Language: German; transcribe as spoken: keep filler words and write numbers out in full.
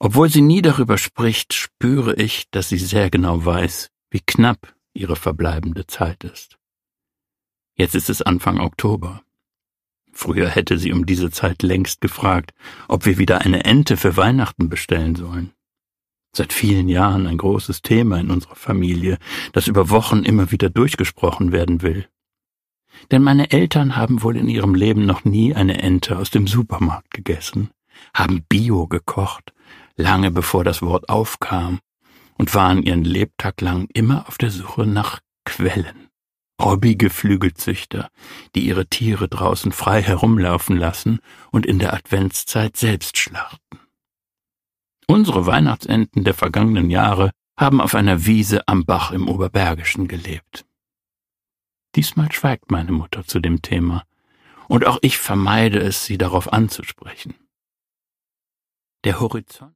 Obwohl sie nie darüber spricht, spüre ich, dass sie sehr genau weiß, wie knapp ihre verbleibende Zeit ist. Jetzt ist es Anfang Oktober. Früher hätte sie um diese Zeit längst gefragt, ob wir wieder eine Ente für Weihnachten bestellen sollen. Seit vielen Jahren ein großes Thema in unserer Familie, das über Wochen immer wieder durchgesprochen werden will. Denn meine Eltern haben wohl in ihrem Leben noch nie eine Ente aus dem Supermarkt gegessen, haben Bio gekocht, lange bevor das Wort aufkam, und waren ihren Lebtag lang immer auf der Suche nach Quellen. Hobbige Geflügelzüchter, die ihre Tiere draußen frei herumlaufen lassen und in der Adventszeit selbst schlachten. Unsere Weihnachtsenten der vergangenen Jahre haben auf einer Wiese am Bach im Oberbergischen gelebt. Diesmal schweigt meine Mutter zu dem Thema, und auch ich vermeide es, sie darauf anzusprechen. Der Horizont